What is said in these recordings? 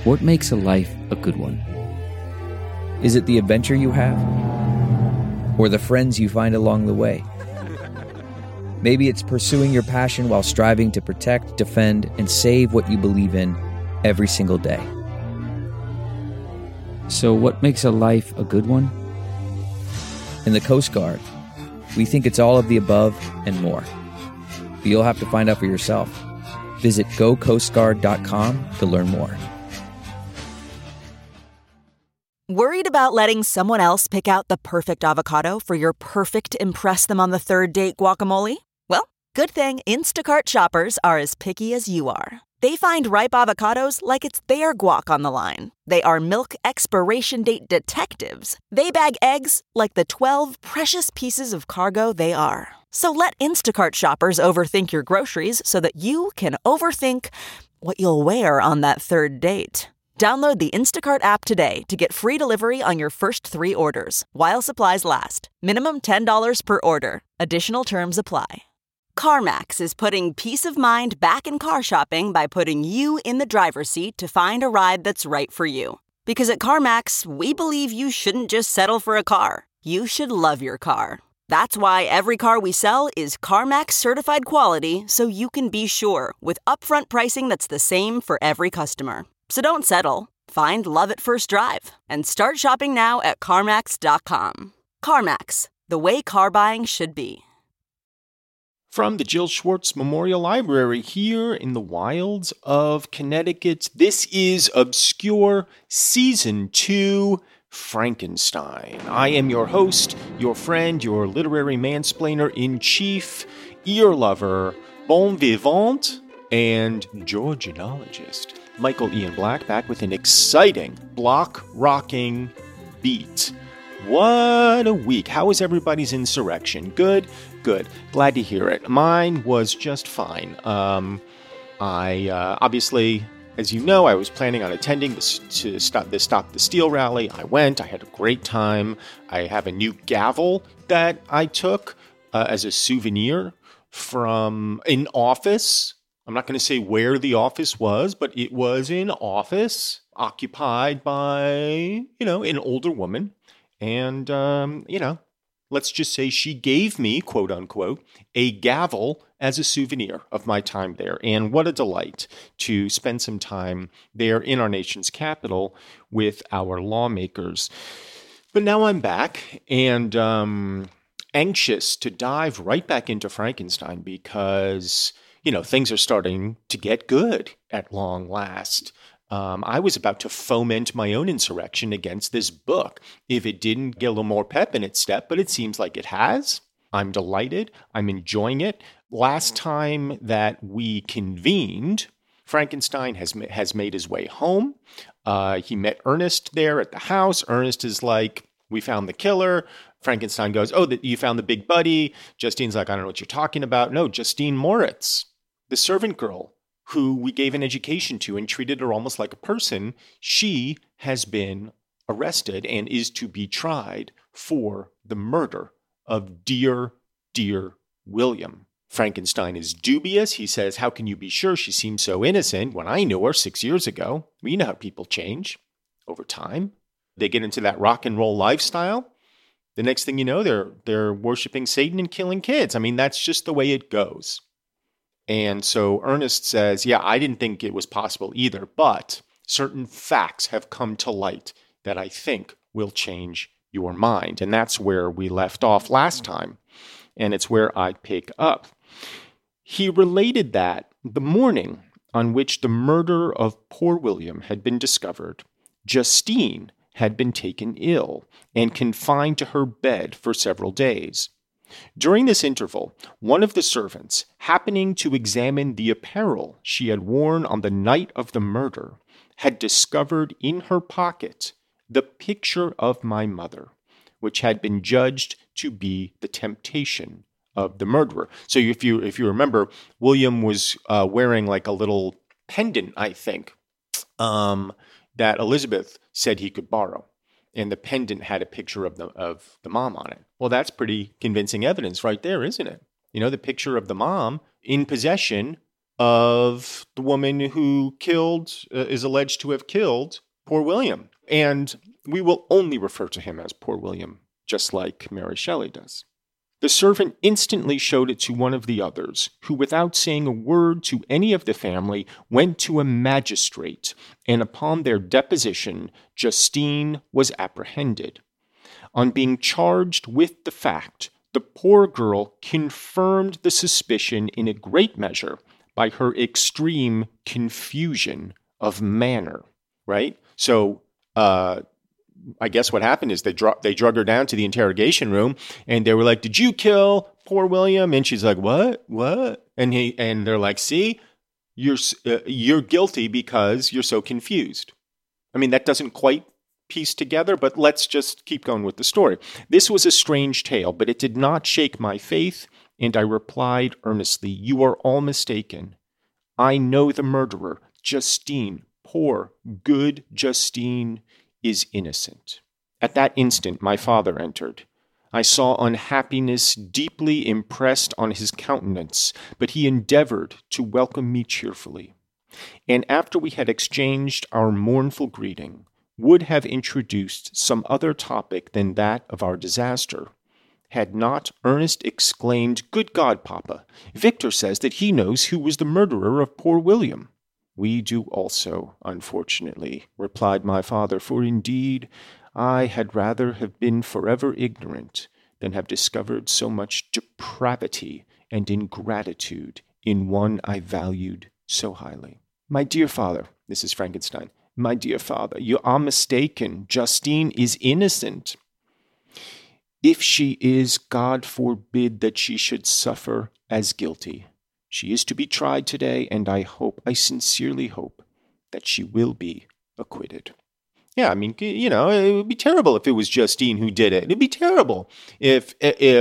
What makes a life a good one? Is it the adventure you have? Or the friends you find along the way? Maybe it's pursuing your passion while striving to protect, defend, and save what you believe in every single day. So what makes a life a good one? In the Coast Guard, we think it's all of the above and more. But you'll have to find out for yourself. Visit gocoastguard.com to learn more. Worried about letting someone else pick out the perfect avocado for your perfect impress-them-on-the-third-date guacamole? Well, good thing Instacart shoppers are as picky as you are. They find ripe avocados like it's their guac on the line. They are milk expiration date detectives. They bag eggs like the 12 precious pieces of cargo they are. So let Instacart shoppers overthink your groceries so that you can overthink what you'll wear on that third date. Download the Instacart app today to get free delivery on your first 3 orders, while supplies last. Minimum $10 per order. Additional terms apply. CarMax is putting peace of mind back in car shopping by putting you in the driver's seat to find a ride that's right for you. Because at CarMax, we believe you shouldn't just settle for a car. You should love your car. That's why every car we sell is CarMax certified quality, so you can be sure with upfront pricing that's the same for every customer. So don't settle. Find love at first drive and start shopping now at CarMax.com. CarMax, the way car buying should be. From the Jill Schwartz Memorial Library here in the wilds of Connecticut, this is Obscure Season 2, Frankenstein. I am your host, your friend, your literary mansplainer-in-chief, ear lover, bon vivant, and Georgianologist. Michael Ian Black back with an exciting block-rocking beat. What a week. How was everybody's insurrection? Good? Good. Glad to hear it. Mine was just fine. I obviously, as you know, I was planning on attending the Stop the Steal rally. I went. I had a great time. I have a new gavel that I took as a souvenir from an office. I'm not going to say where the office was, but it was an office occupied by, an older woman. And, let's just say she gave me, quote unquote, a gavel as a souvenir of my time there. And what a delight to spend some time there in our nation's capital with our lawmakers. But now I'm back and anxious to dive right back into Frankenstein because things are starting to get good at long last. I was about to foment my own insurrection against this book if it didn't get a little more pep in its step, but it seems like it has. I'm delighted. I'm enjoying it. Last time that we convened, Frankenstein has made his way home. He met Ernest there at the house. Ernest is like, we found the killer. Frankenstein goes, oh, you found the big buddy. Justine's like, I don't know what you're talking about. No, Justine Moritz, the servant girl who we gave an education to and treated her almost like a person, she has been arrested and is to be tried for the murder of dear William. Frankenstein is dubious. He says, how can you be sure she seems so innocent when I knew her 6 years ago? You know how people change over time. They get into that rock and roll lifestyle. The next thing you know, they're worshiping Satan and killing kids. I mean, that's just the way it goes. And so Ernest says, yeah, I didn't think it was possible either, but certain facts have come to light that I think will change your mind. And that's where we left off last time. And it's where I pick up. He related that the morning on which the murder of poor William had been discovered, Justine had been taken ill and confined to her bed for several days. During this interval, one of the servants, happening to examine the apparel she had worn on the night of the murder, had discovered in her pocket the picture of my mother, which had been judged to be the temptation of the murderer. So if you remember, William was wearing like a little pendant, I think, that Elizabeth said he could borrow. And the pendant had a picture of the mom on it. Well, that's pretty convincing evidence right there, isn't it? The picture of the mom in possession of the woman who is alleged to have killed poor William. And we will only refer to him as poor William, just like Mary Shelley does. The servant instantly showed it to one of the others, who, without saying a word to any of the family, went to a magistrate, and upon their deposition, Justine was apprehended. On being charged with the fact, the poor girl confirmed the suspicion in a great measure by her extreme confusion of manner, right? So, I guess what happened is they drug her down to the interrogation room, and they were like, "Did you kill poor William?" And she's like, "What? And they're like, "See, you're guilty because you're so confused." I mean, that doesn't quite piece together, but let's just keep going with the story. This was a strange tale, but it did not shake my faith, and I replied earnestly, "You are all mistaken. I know the murderer, Justine, poor, good Justine, is innocent." At that instant, my father entered. I saw unhappiness deeply impressed on his countenance, but he endeavored to welcome me cheerfully, and after we had exchanged our mournful greeting, would have introduced some other topic than that of our disaster, had not Ernest exclaimed, "Good God, Papa, Victor says that he knows who was the murderer of poor William." "We do also, unfortunately," replied my father, "for indeed I had rather have been forever ignorant than have discovered so much depravity and ingratitude in one I valued so highly." "My dear father," this is Frankenstein, "my dear father, you are mistaken. Justine is innocent." "If she is, God forbid that she should suffer as guilty. She is to be tried today, and I sincerely hope, that she will be acquitted." Yeah, I mean, it would be terrible if it was Justine who did it. It'd be terrible if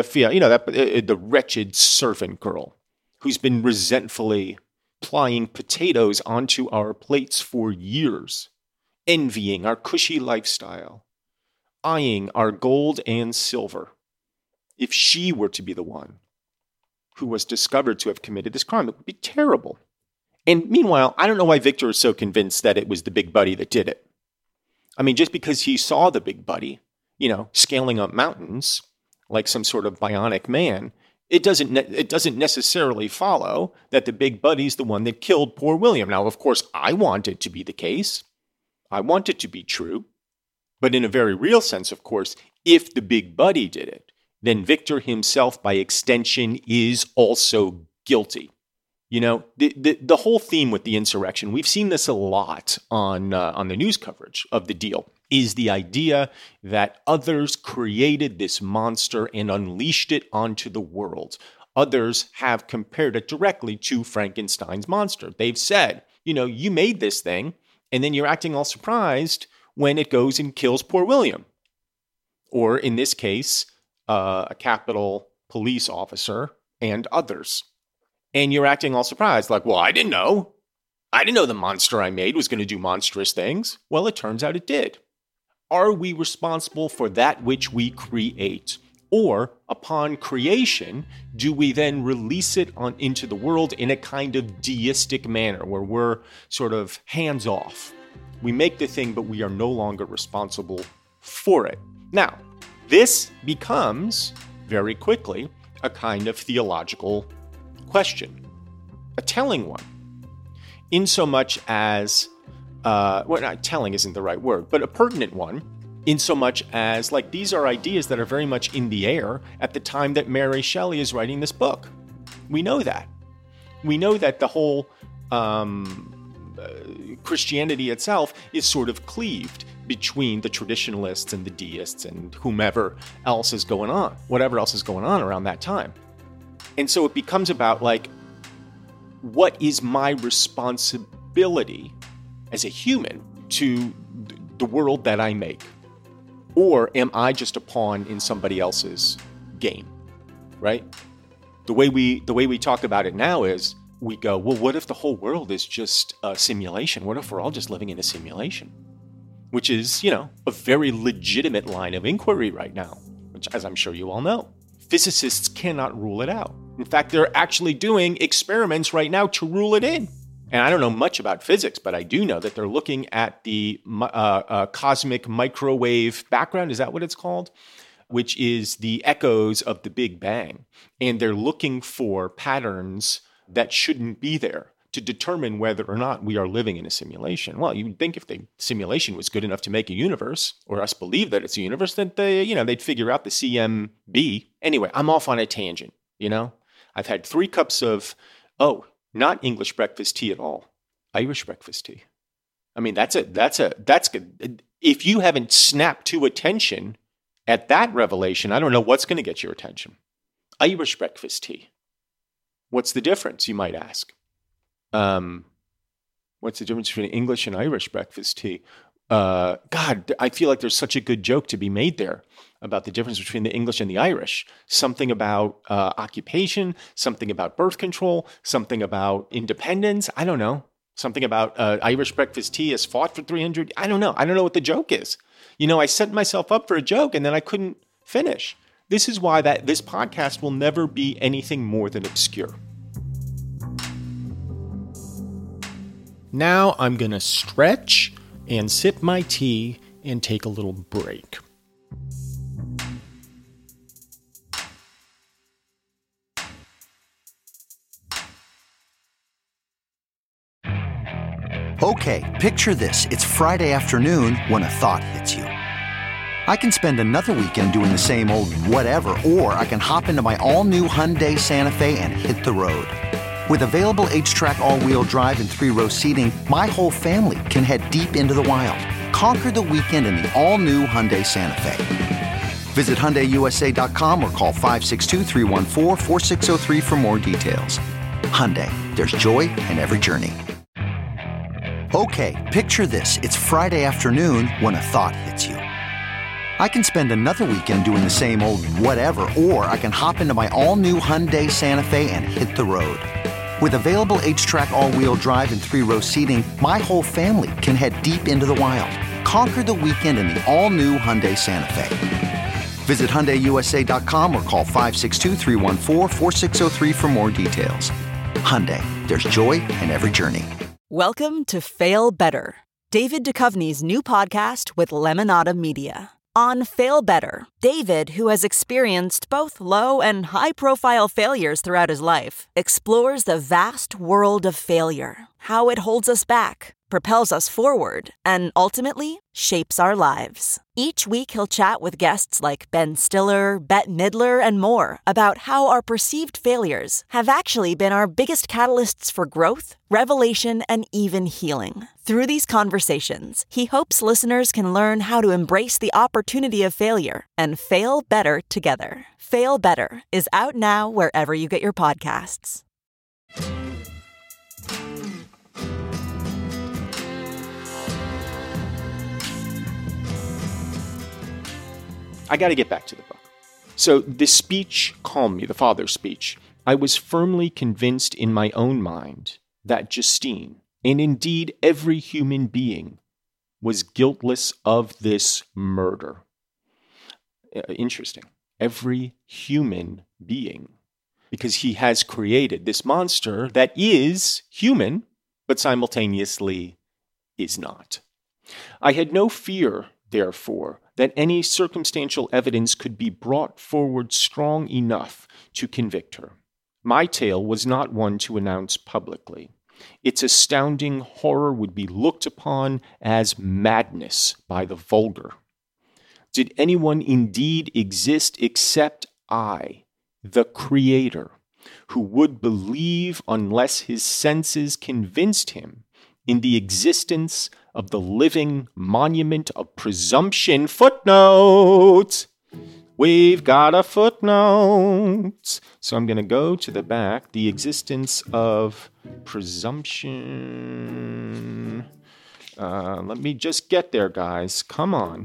the wretched servant girl who's been resentfully plying potatoes onto our plates for years, envying our cushy lifestyle, eyeing our gold and silver, if she were to be the one who was discovered to have committed this crime. It would be terrible. And meanwhile, I don't know why Victor is so convinced that it was the big buddy that did it. I mean, just because he saw the big buddy, scaling up mountains like some sort of bionic man, it doesn't necessarily follow that the big buddy's the one that killed poor William. Now, of course, I want it to be the case. I want it to be true. But in a very real sense, of course, if the big buddy did it, then Victor himself, by extension, is also guilty. The whole theme with the insurrection, we've seen this a lot on the news coverage of the deal, is the idea that others created this monster and unleashed it onto the world. Others have compared it directly to Frankenstein's monster. They've said, you made this thing, and then you're acting all surprised when it goes and kills poor William. Or in this case, a Capitol police officer and others. And you're acting all surprised, like, well, I didn't know. I didn't know the monster I made was going to do monstrous things. Well, it turns out it did. Are we responsible for that which we create? Or, upon creation, do we then release it into the world in a kind of deistic manner where we're sort of hands off? We make the thing, but we are no longer responsible for it. Now, this becomes, very quickly, a kind of theological question, a telling one, insomuch as, not telling isn't the right word, but a pertinent one, insomuch as, these are ideas that are very much in the air at the time that Mary Shelley is writing this book. We know that. We know that the whole Christianity itself is sort of cleaved between the traditionalists and the deists and whomever else is going on, whatever else is going on around that time. And so it becomes about, what is my responsibility as a human to the world that I make? Or am I just a pawn in somebody else's game, right? The way we talk about it now is we go, well, what if the whole world is just a simulation? What if we're all just living in a simulation? Which is, a very legitimate line of inquiry right now, which, as I'm sure you all know, physicists cannot rule it out. In fact, they're actually doing experiments right now to rule it in. And I don't know much about physics, but I do know that they're looking at the cosmic microwave background. Is that what it's called? Which is the echoes of the Big Bang. And they're looking for patterns that shouldn't be there to determine whether or not we are living in a simulation. Well, you would think if the simulation was good enough to make a universe, or us believe that it's a universe, that they'd figure out the CMB. Anyway, I'm off on a tangent, I've had 3 cups of, not English breakfast tea at all, Irish breakfast tea. I mean, that's good. If you haven't snapped to attention at that revelation, I don't know what's going to get your attention. Irish breakfast tea. What's the difference, you might ask? What's the difference between English and Irish breakfast tea? God, I feel like there's such a good joke to be made there about the difference between the English and the Irish. Something about occupation, something about birth control, something about independence. I don't know. Something about Irish breakfast tea has fought for 300. I don't know. I don't know what the joke is. I set myself up for a joke and then I couldn't finish. This is why this podcast will never be anything more than obscure. Now I'm going to stretch and sip my tea and take a little break. Okay, picture this. It's Friday afternoon when a thought hits you. I can spend another weekend doing the same old whatever, or I can hop into my all-new Hyundai Santa Fe and hit the road. With available H-Track all-wheel drive and 3-row seating, my whole family can head deep into the wild. Conquer the weekend in the all-new Hyundai Santa Fe. Visit HyundaiUSA.com or call 562-314-4603 for more details. Hyundai, there's joy in every journey. Okay, picture this. It's Friday afternoon when a thought hits you. I can spend another weekend doing the same old whatever, or I can hop into my all-new Hyundai Santa Fe and hit the road. With available H-Track all-wheel drive and 3-row seating, my whole family can head deep into the wild. Conquer the weekend in the all-new Hyundai Santa Fe. Visit HyundaiUSA.com or call 562-314-4603 for more details. Hyundai, there's joy in every journey. Welcome to Fail Better, David Duchovny's new podcast with Lemonada Media. On Fail Better, David, who has experienced both low and high-profile failures throughout his life, explores the vast world of failure, how it holds us back, propels us forward, and ultimately shapes our lives. Each week he'll chat with guests like Ben Stiller, Bette Midler, and more about how our perceived failures have actually been our biggest catalysts for growth, revelation, and even healing. Through these conversations, he hopes listeners can learn how to embrace the opportunity of failure and fail better together. Fail Better is out now wherever you get your podcasts. I got to get back to the book. So the speech calmed me, the father's speech. I was firmly convinced in my own mind that Justine, and indeed every human being, was guiltless of this murder. Interesting. Every human being. Because he has created this monster that is human, but simultaneously is not. I had no fear, therefore, that any circumstantial evidence could be brought forward strong enough to convict her. My tale was not one to announce publicly. Its astounding horror would be looked upon as madness by the vulgar. Did anyone indeed exist except I, the Creator, who would believe unless his senses convinced him in the existence of the living monument of presumption? Footnote! We've got a footnote. So I'm going to go to the back. The existence of presumption. Let me just get there, guys. Come on.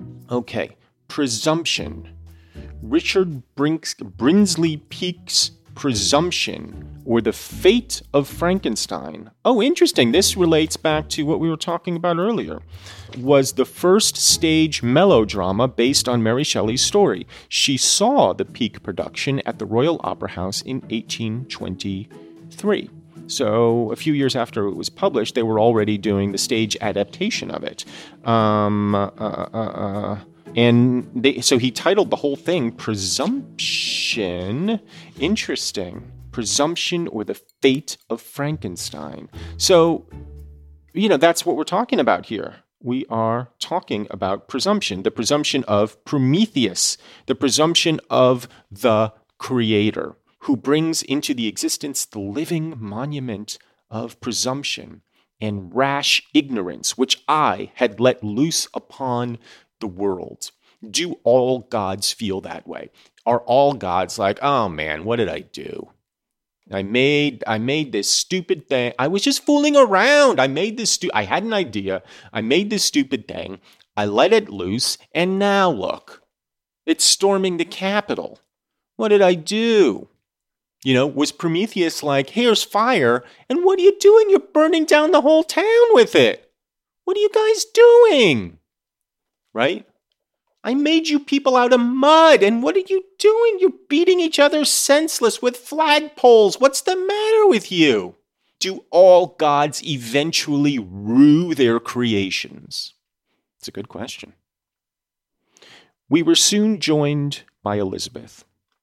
Okay. Presumption. Richard Brinsley Peake's Presumption, or The Fate of Frankenstein. Oh, interesting. This relates back to what we were talking about earlier. Was the first stage melodrama based on Mary Shelley's story. She saw the peak production at the Royal Opera House in 1823. So a few years after it was published, they were already doing the stage adaptation of it. So he titled the whole thing Presumption. Interesting. Presumption, or The Fate of Frankenstein. So, that's what we're talking about here. We are talking about presumption, the presumption of Prometheus, the presumption of the Creator, who brings into the existence the living monument of presumption and rash ignorance, which I had let loose upon the world. Do all gods feel that way? Are all gods like, oh man, what did I do? I made this stupid thing. I was just fooling around. I had an idea. I made this stupid thing. I let it loose, and now look, it's storming the Capitol. What did I do? Was Prometheus like, here's fire, and what are you doing? You're burning down the whole town with it. What are you guys doing? Right? I made you people out of mud, and what are you doing? You're beating each other senseless with flagpoles. What's the matter with you? Do all gods eventually rue their creations? It's a good question. We were soon joined by Elizabeth.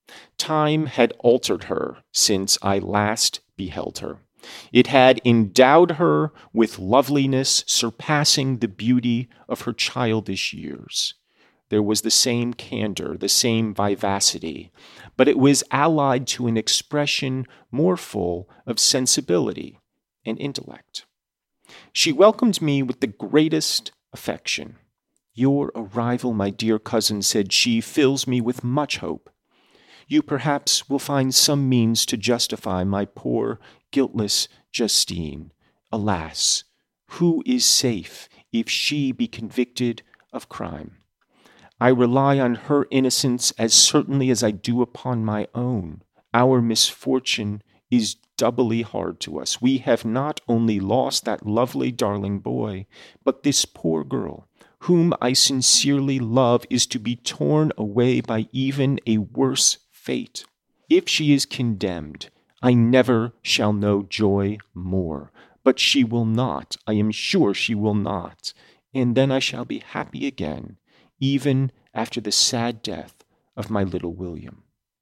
Time had altered her since I last beheld her. It had endowed her with loveliness surpassing the beauty of her childish years. There was the same candor, the same vivacity, but it was allied to an expression more full of sensibility and intellect. She welcomed me with the greatest affection. Your arrival, my dear cousin, said she, fills me with much hope. You perhaps will find some means to justify my poor, guiltless Justine. Alas, who is safe if she be convicted of crime? I rely on her innocence as certainly as I do upon my own. Our misfortune is doubly hard to us. We have not only lost that lovely darling boy, but this poor girl, whom I sincerely love, is to be torn away by even a worse fate. If she is condemned, I never shall know joy more. But she will not. I am sure she will not. And then I shall be happy again, even after the sad death of my little William.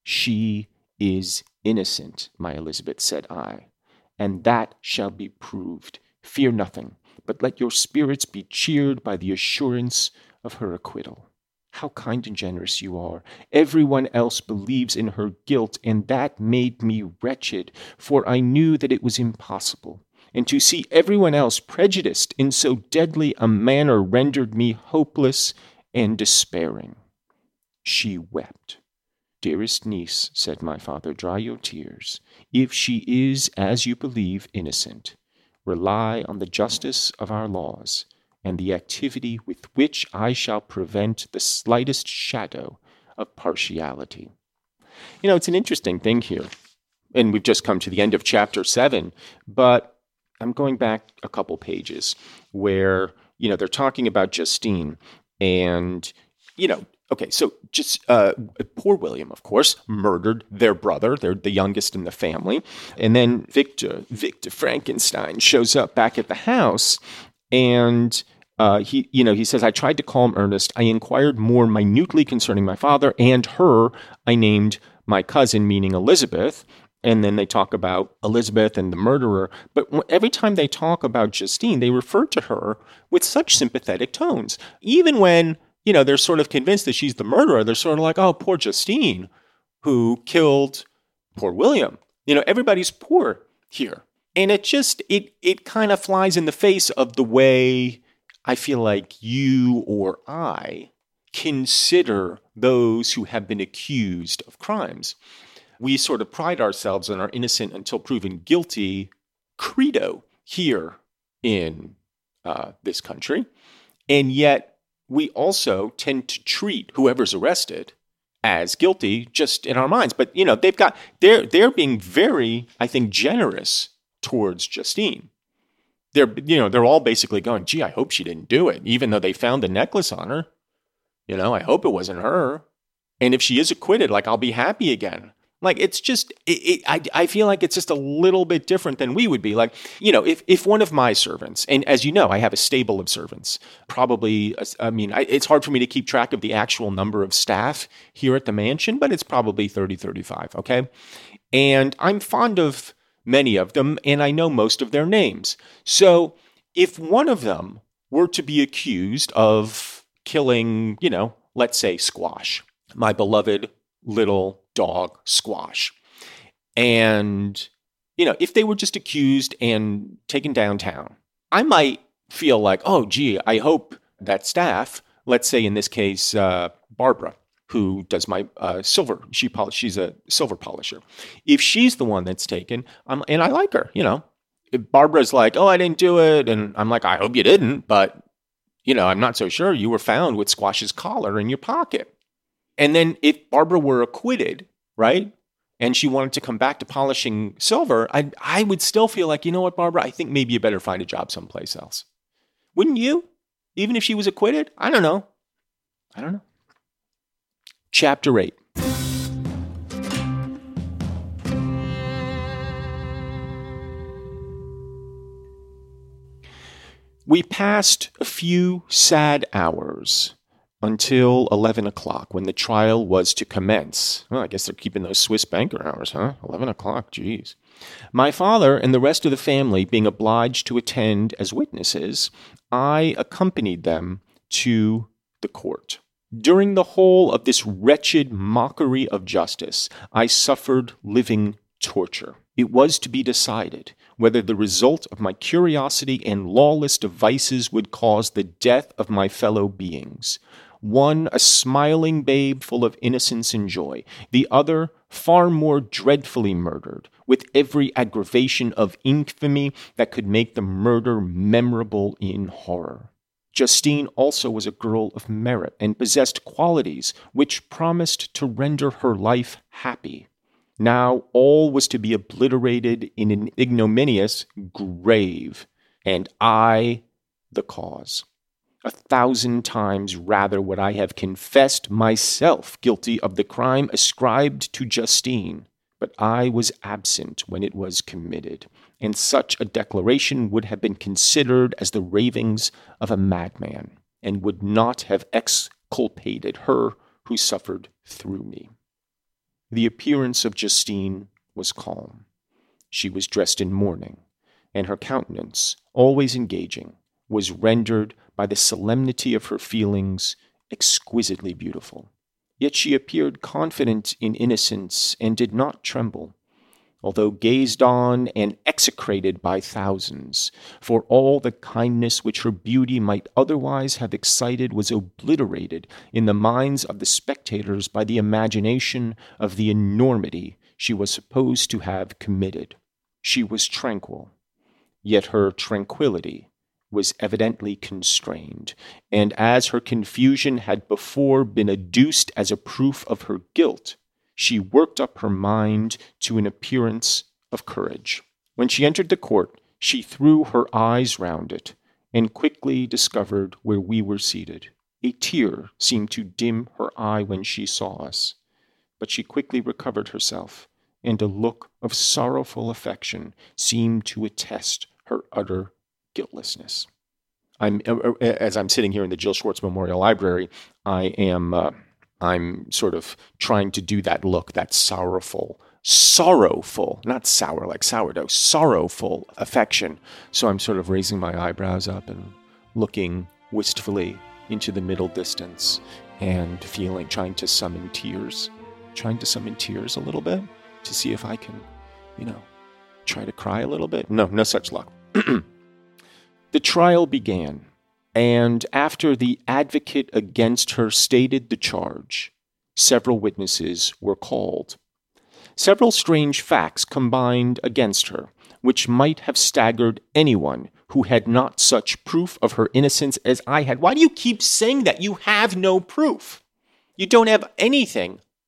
She is innocent, my Elizabeth, said I, and that shall be proved. Fear nothing, but let your spirits be cheered by the assurance of her acquittal. How kind and generous you are. Everyone else believes in her guilt, and that made me wretched, for I knew that it was impossible. And to see everyone else prejudiced in so deadly a manner rendered me hopeless and despairing. She wept. Dearest niece, said my father, dry your tears. If she is, as you believe, innocent, rely on the justice of our laws and the activity with which I shall prevent the slightest shadow of partiality. It's an interesting thing here, and we've just come to the end of chapter 7, but I'm going back a couple pages where, they're talking about Justine and, okay, so just poor William, of course, murdered their brother. They're the youngest in the family. And then Victor Frankenstein shows up back at the house, and he says, I tried to calm Ernest. I inquired more minutely concerning my father, and her I named my cousin, meaning Elizabeth. And then they talk about Elizabeth and the murderer. But every time they talk about Justine, they refer to her with such sympathetic tones. Even when, they're sort of convinced that she's the murderer, they're sort of like, oh, poor Justine, who killed poor William. Everybody's poor here. And it kind of flies in the face of the way I feel like you or I consider those who have been accused of crimes. We sort of pride ourselves on our innocent until proven guilty credo here in this country. And yet we also tend to treat whoever's arrested as guilty just in our minds. But, they're being very, I think, generous towards Justine. They're all basically going, gee, I hope she didn't do it, even though they found the necklace on her. I hope it wasn't her. And if she is acquitted, I'll be happy again. It's just, I feel like it's just a little bit different than we would be. If one of my servants, and as you know, I have a stable of servants, probably, it's hard for me to keep track of the actual number of staff here at the mansion, but it's probably 30, 35, okay? And I'm fond of many of them, and I know most of their names. So if one of them were to be accused of killing, let's say Squash, my beloved little dog Squash. And, if they were just accused and taken downtown, I might feel like, oh, gee, I hope that staff, let's say in this case, Barbara, who does my silver, she's a silver polisher. If she's the one that's taken, and I like her, if Barbara's like, oh, I didn't do it. And I'm like, I hope you didn't, but, I'm not so sure. You were found with Squash's collar in your pocket. And then if Barbara were acquitted, right, and she wanted to come back to polishing silver, I would still feel like, you know what, Barbara, I think maybe you better find a job someplace else. Wouldn't you? Even if she was acquitted? I don't know. Chapter 8. We passed a few sad hours until 11 o'clock, when the trial was to commence. Well, I guess they're keeping those Swiss banker hours, huh? 11 o'clock, geez. My father and the rest of the family being obliged to attend as witnesses, I accompanied them to the court. During the whole of this wretched mockery of justice, I suffered living torture. It was to be decided whether the result of my curiosity and lawless devices would cause the death of my fellow beings. One, a smiling babe full of innocence and joy. The other, far more dreadfully murdered, with every aggravation of infamy that could make the murder memorable in horror. Justine also was a girl of merit and possessed qualities which promised to render her life happy. Now all was to be obliterated in an ignominious grave, and I the cause. 1,000 times rather would I have confessed myself guilty of the crime ascribed to Justine, but I was absent when it was committed, and such a declaration would have been considered as the ravings of a madman, and would not have exculpated her who suffered through me. The appearance of Justine was calm. She was dressed in mourning, and her countenance, always engaging, was rendered by the solemnity of her feelings exquisitely beautiful. Yet she appeared confident in innocence and did not tremble, although gazed on and execrated by thousands, for all the kindness which her beauty might otherwise have excited was obliterated in the minds of the spectators by the imagination of the enormity she was supposed to have committed. She was tranquil, yet her tranquillity was evidently constrained, and as her confusion had before been adduced as a proof of her guilt, she worked up her mind to an appearance of courage. When she entered the court, she threw her eyes round it, and quickly discovered where we were seated. A tear seemed to dim her eye when she saw us, but she quickly recovered herself, and a look of sorrowful affection seemed to attest her utter guiltlessness. As I'm sitting here in the Jill Schwartz Memorial Library, I'm sort of trying to do that look, that sorrowful, not sour like sourdough, sorrowful affection. So I'm sort of raising my eyebrows up and looking wistfully into the middle distance and trying to summon tears a little bit to see if I can, try to cry a little bit. No such luck. The trial began, and after the advocate against her stated the charge, several witnesses were called. Several strange facts combined against her, which might have staggered anyone who had not such proof of her innocence as I had. Why do you keep saying that? You have no proof. You don't have anything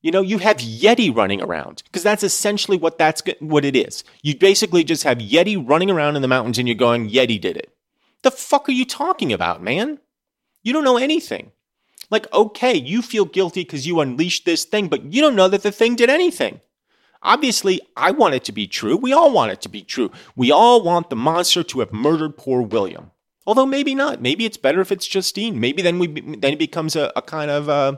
You have Yeti running around, because that's essentially what it is. You basically just have Yeti running around in the mountains and you're going, Yeti did it. The fuck are you talking about, man? You don't know anything. Like, okay, you feel guilty because you unleashed this thing, but you don't know that the thing did anything. Obviously, I want it to be true. We all want it to be true. We all want the monster to have murdered poor William. Although maybe not. Maybe it's better if it's Justine. Maybe then it becomes a kind of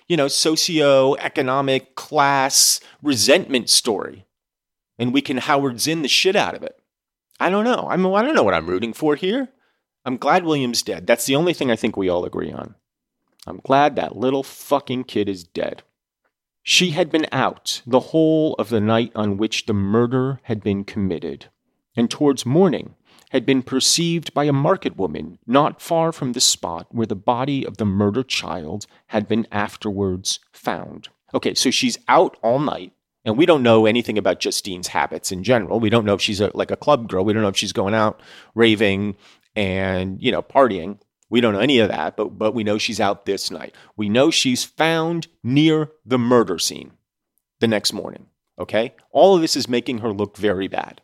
socio-economic class resentment story, and we can Howard Zinn the shit out of it. I don't know. I don't know what I'm rooting for here. I'm glad William's dead. That's the only thing I think we all agree on. I'm glad that little fucking kid is dead. She had been out the whole of the night on which the murder had been committed, and towards morning had been perceived by a market woman not far from the spot where the body of the murdered child had been afterwards found. Okay, so she's out all night, and we don't know anything about Justine's habits in general. We don't know if she's like a club girl. We don't know if she's going out raving and, partying. We don't know any of that, but we know she's out this night. We know she's found near the murder scene the next morning, okay? All of this is making her look very bad.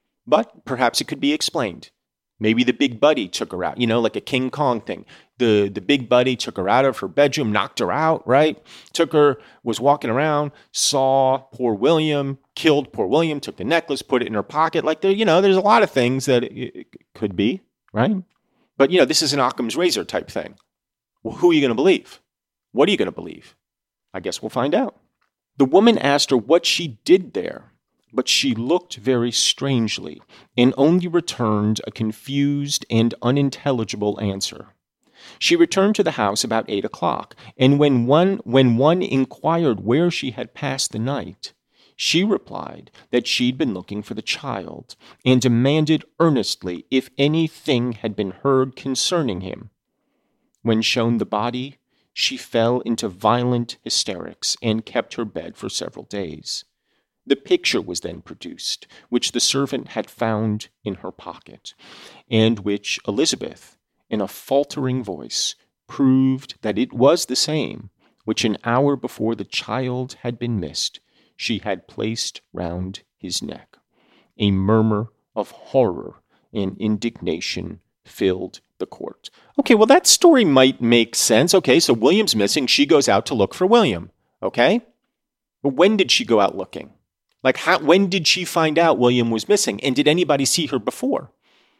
But perhaps it could be explained. Maybe the big buddy took her out, like a King Kong thing. The big buddy took her out of her bedroom, knocked her out, right? Took her, was walking around, saw poor William, killed poor William, took the necklace, put it in her pocket. Like, there's a lot of things that it could be, right? But, this is an Occam's razor type thing. Well, who are you going to believe? What are you going to believe? I guess we'll find out. The woman asked her what she did there, but she looked very strangely and only returned a confused and unintelligible answer. She returned to the house about 8 o'clock, and when one inquired where she had passed the night, she replied that she'd been looking for the child and demanded earnestly if anything had been heard concerning him. When shown the body, she fell into violent hysterics and kept her bed for several days. The picture was then produced, which the servant had found in her pocket, and which Elizabeth, in a faltering voice, proved that it was the same which an hour before the child had been missed she had placed round his neck. A murmur of horror and indignation filled the court. Okay, well, that story might make sense. Okay, so William's missing. She goes out to look for William. Okay? But when did she go out looking? Like, when did she find out William was missing? And did anybody see her before?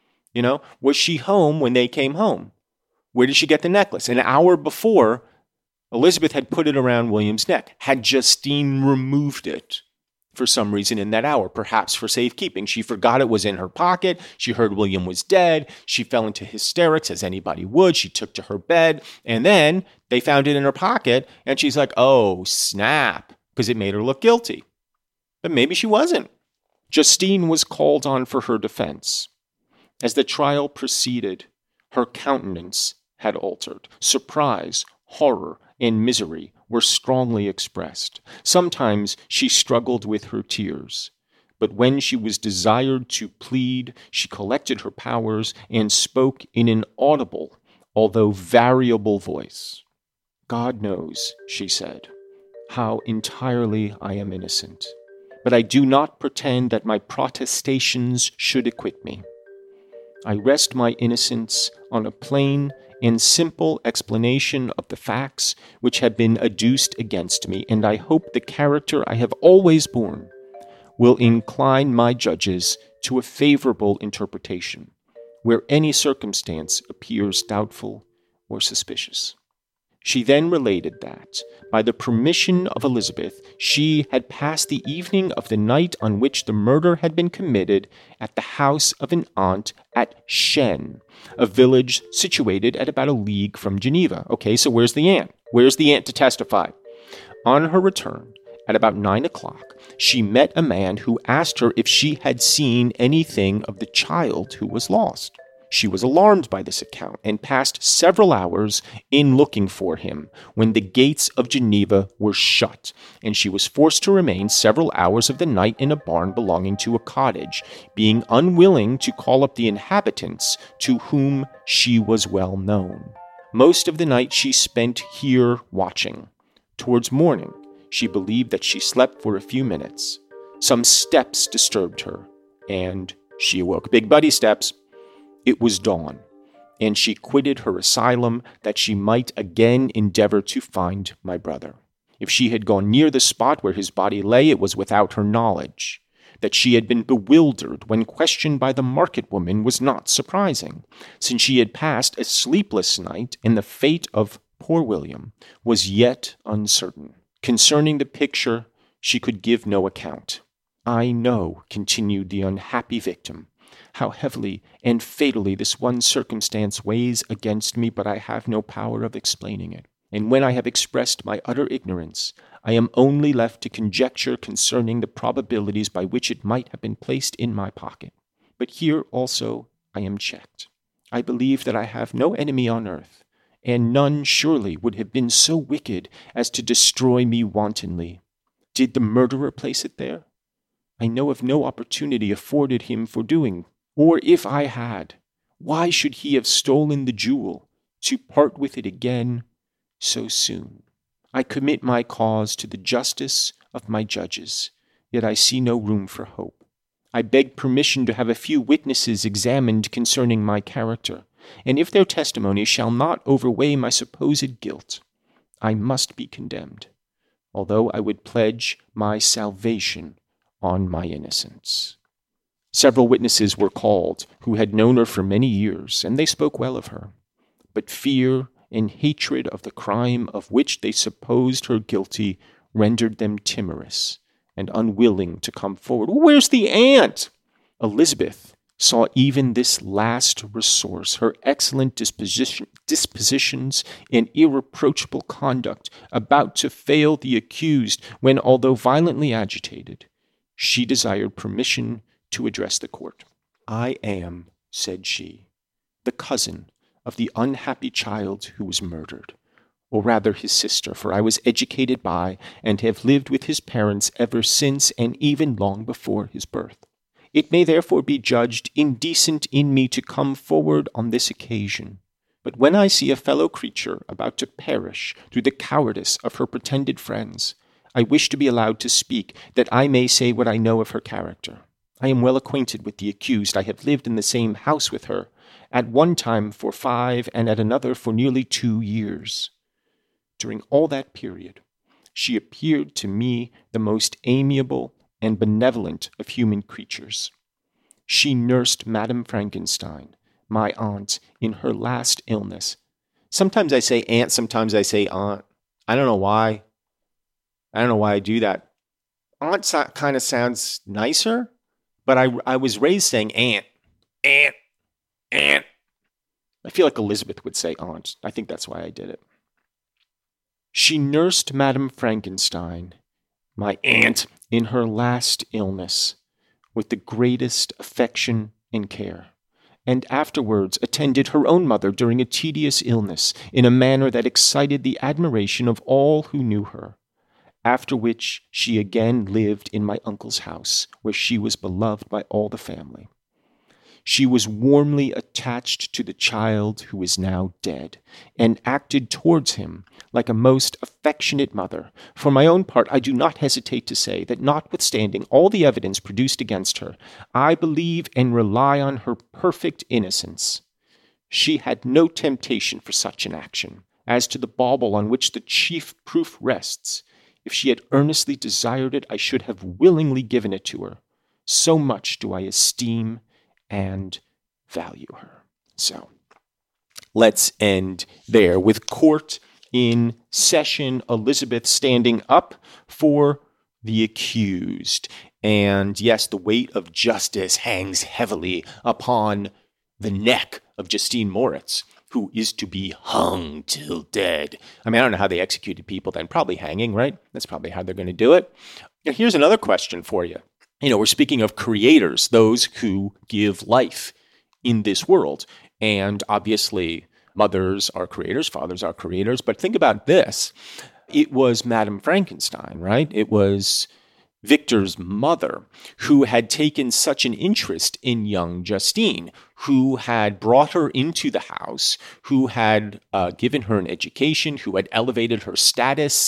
Was she home when they came home? Where did she get the necklace? An hour before, Elizabeth had put it around William's neck. Had Justine removed it for some reason in that hour, perhaps for safekeeping? She forgot it was in her pocket. She heard William was dead. She fell into hysterics, as anybody would. She took to her bed, and then they found it in her pocket, and she's like, oh, snap, because it made her look guilty. But maybe she wasn't. Justine was called on for her defense. As the trial proceeded, her countenance had altered. Surprise, horror, and misery were strongly expressed. Sometimes she struggled with her tears, but when she was desired to plead, she collected her powers and spoke in an audible, although variable voice. God knows, she said, how entirely I am innocent, but I do not pretend that my protestations should acquit me. I rest my innocence on a plain and simple explanation of the facts which have been adduced against me, and I hope the character I have always borne will incline my judges to a favorable interpretation, where any circumstance appears doubtful or suspicious. She then related that, by the permission of Elizabeth, she had passed the evening of the night on which the murder had been committed at the house of an aunt at Chêne, a village situated at about a league from Geneva. Okay, so where's the aunt? Where's the aunt to testify? On her return, at about 9 o'clock, she met a man who asked her if she had seen anything of the child who was lost. She was alarmed by this account and passed several hours in looking for him when the gates of Geneva were shut, and she was forced to remain several hours of the night in a barn belonging to a cottage, being unwilling to call up the inhabitants to whom she was well known. Most of the night she spent here watching. Towards morning, She believed that she slept for a few minutes. Some steps disturbed her, and she awoke. Big buddy steps. It was dawn, and she quitted her asylum that she might again endeavor to find my brother. If she had gone near the spot where his body lay, it was without her knowledge. That she had been bewildered when questioned by the market woman was not surprising, since she had passed a sleepless night, and the fate of poor William was yet uncertain. Concerning the picture, she could give no account. I know, continued the unhappy victim, how heavily and fatally this one circumstance weighs against me, but I have no power of explaining it. And when I have expressed my utter ignorance, I am only left to conjecture concerning the probabilities by which it might have been placed in my pocket. But here also I am checked. I believe that I have no enemy on earth, and none surely would have been so wicked as to destroy me wantonly. Did the murderer place it there? I know of no opportunity afforded him for doing, or if I had, why should he have stolen the jewel, to part with it again so soon? I commit my cause to the justice of my judges, yet I see no room for hope. I beg permission to have a few witnesses examined concerning my character, and if their testimony shall not overweigh my supposed guilt, I must be condemned, although I would pledge my salvation on my innocence. Several witnesses were called who had known her for many years, and they spoke well of her. But fear and hatred of the crime of which they supposed her guilty rendered them timorous and unwilling to come forward. Where's the aunt? Elizabeth saw even this last resource, her excellent dispositions and irreproachable conduct, about to fail the accused when, although violently agitated, she desired permission to address the court. I am, said she, the cousin of the unhappy child who was murdered, or rather his sister, for I was educated by and have lived with his parents ever since and even long before his birth. It may therefore be judged indecent in me to come forward on this occasion. But when I see a fellow creature about to perish through the cowardice of her pretended friends, I wish to be allowed to speak, that I may say what I know of her character. I am well acquainted with the accused. I have lived in the same house with her, at one time for 5 and at another for nearly 2 years. During all that period, she appeared to me the most amiable and benevolent of human creatures. She nursed Madame Frankenstein, my aunt, in her last illness. Sometimes I say aunt, sometimes I say aunt. I don't know why. I don't know why I do that. Aunt kind of sounds nicer, but I was raised saying aunt. Aunt. Aunt. I feel like Elizabeth would say aunt. I think that's why I did it. She nursed Madame Frankenstein, my aunt, in her last illness, with the greatest affection and care, and afterwards attended her own mother during a tedious illness in a manner that excited the admiration of all who knew her, after which she again lived in my uncle's house, where she was beloved by all the family. She was warmly attached to the child who is now dead, and acted towards him like a most affectionate mother. For my own part, I do not hesitate to say that notwithstanding all the evidence produced against her, I believe and rely on her perfect innocence. She had no temptation for such an action. As to the bauble on which the chief proof rests, if she had earnestly desired it, I should have willingly given it to her. So much do I esteem and value her. So let's end there with court in session, Elizabeth standing up for the accused. And yes, the weight of justice hangs heavily upon the neck of Justine Moritz, who is to be hung till dead. I mean, I don't know how they executed people then. Probably hanging, right? That's probably how they're going to do it. Now, here's another question for you. We're speaking of creators, those who give life in this world. And obviously, mothers are creators, fathers are creators. But think about this. It was Madame Frankenstein, right? It was Victor's mother who had taken such an interest in young Justine, who had brought her into the house, who had given her an education, who had elevated her status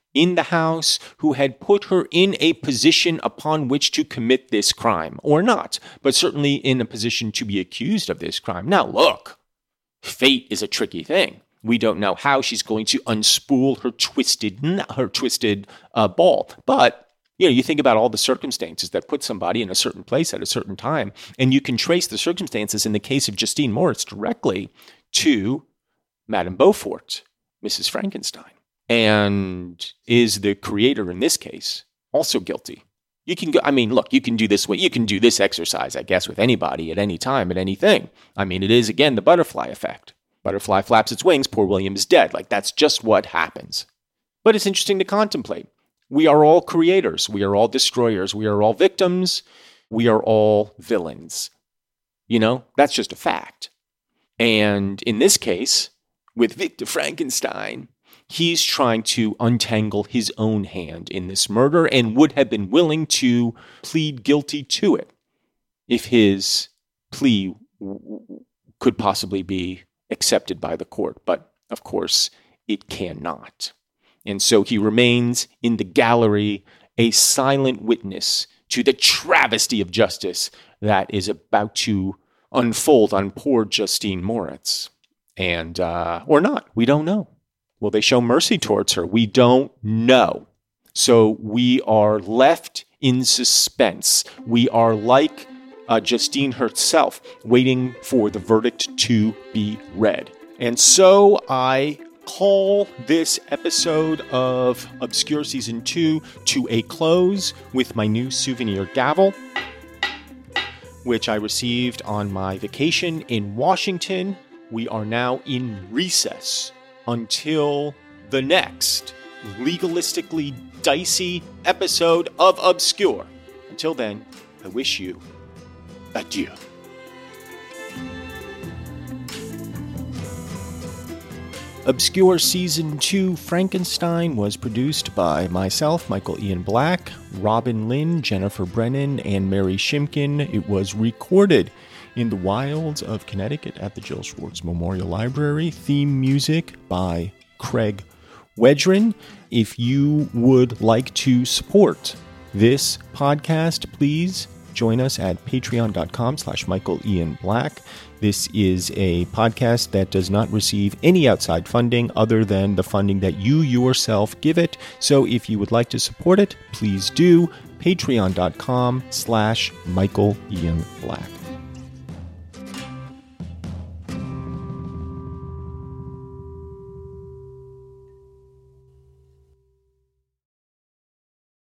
in the house who had put her in a position upon which to commit this crime, or not, but certainly in a position to be accused of this crime. Now, look, fate is a tricky thing. We don't know how she's going to unspool her twisted ball. But, you think about all the circumstances that put somebody in a certain place at a certain time, and you can trace the circumstances in the case of Justine Moritz directly to Madame Beaufort, Mrs. Frankenstein. And is the creator in this case also guilty? You can go, you can do this way. You can do this exercise, I guess, with anybody at any time, at anything. It is, again, the butterfly effect. Butterfly flaps its wings, poor William is dead. That's just what happens. But it's interesting to contemplate. We are all creators. We are all destroyers. We are all victims. We are all villains. That's just a fact. And in this case, with Victor Frankenstein, he's trying to untangle his own hand in this murder and would have been willing to plead guilty to it if his plea could possibly be accepted by the court. But, of course, it cannot. And so he remains in the gallery, a silent witness to the travesty of justice that is about to unfold on poor Justine Moritz. And, or not, we don't know. Will they show mercy towards her? We don't know. So we are left in suspense. We are like Justine herself, waiting for the verdict to be read. And so I call this episode of Obscure Season 2 to a close with my new souvenir gavel, which I received on my vacation in Washington. We are now in recess until the next legalistically dicey episode of Obscure. Until then, I wish you adieu. Obscure Season 2 Frankenstein was produced by myself, Michael Ian Black, Robin Lynn, Jennifer Brennan, and Mary Shimkin. It was recorded in the wilds of Connecticut at the Jill Schwartz Memorial Library. Theme music by Craig Wedren. If you would like to support this podcast, please join us at patreon.com/Michael Ian Black. This is a podcast that does not receive any outside funding other than the funding that you yourself give it. So if you would like to support it, please do. Patreon.com/Michael Ian Black.